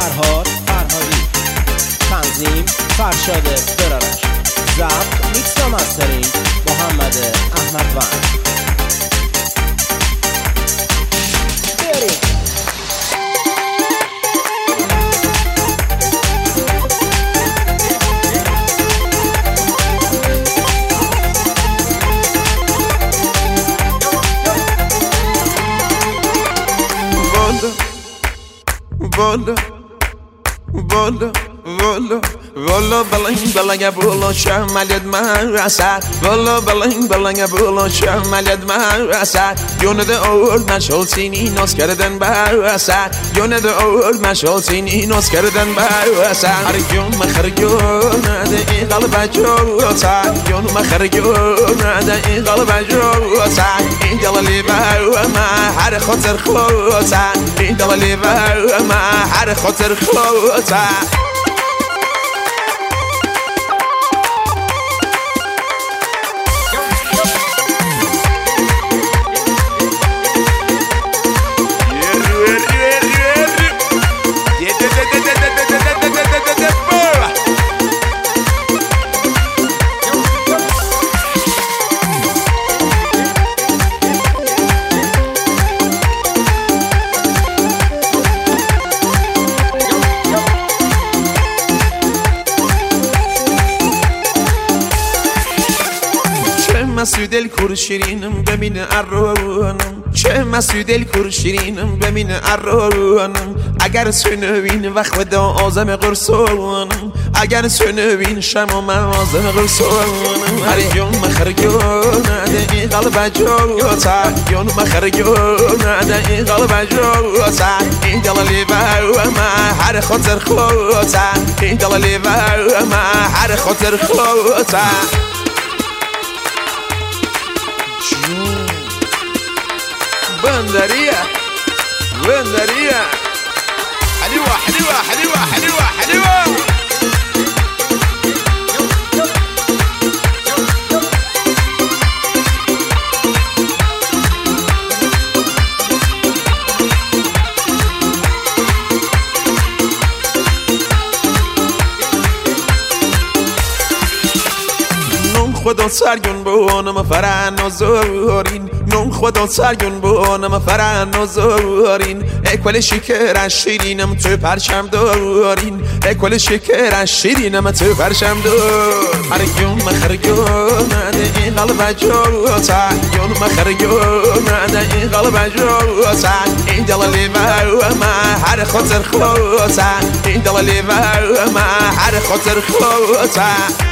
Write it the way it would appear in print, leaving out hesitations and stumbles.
فرهاد فرهادی، تنظیم فرشاد برارش، ضبط میکس و مسترینگ محمد احمد وند. Vola, vola, vola, vola, بلنگ بلنگ بولا شمالت مرسد. vola بلنگ بلنگ بولا شمالت مرسد. جونده اول مشغول سینی ناز کردن برسد. جونده اول مشغول سینی ناز کردن برسد. هر جون مخرجون نده این قلب جوسد. جون مخرجون نده این قلب جوسد. این دلی بر ما هر خاطر خلوسد. این دلی بر ما هر خاطر خلوسد. مسعود الکور شیرینم ببین ارانم، چه مسعود الکور شیرینم ببین ارانم. اگر سنوین وقت دا آزم قرصانم، اگر سنوین شما من آزم قرصانم. هر یوم مخرجون نده این قلب جوسا. یوم مخرجون نده این قلب جوسا. این دلالی بر ما هر خاطر خلوسا. این دلالی بر ما هر خاطر خلوسا. بندرية بندرية حلوة حلوة حلوة حلوة حلوة. خدا سرگون بونم فرن و زورین. نون خدا سرگون بونم فرن و زورین. اکول شکر شیرینم تو پرچم دارین. اکول شکر شیرینم تو پرچم دار. هر یوم مخرجون نده این قلب جوسا. یوم مخرجون نده این قلب جوسا. این دلالی بر ما هر خاطر خلوسا. این دلالی بر ما هر خاطر خلوسا.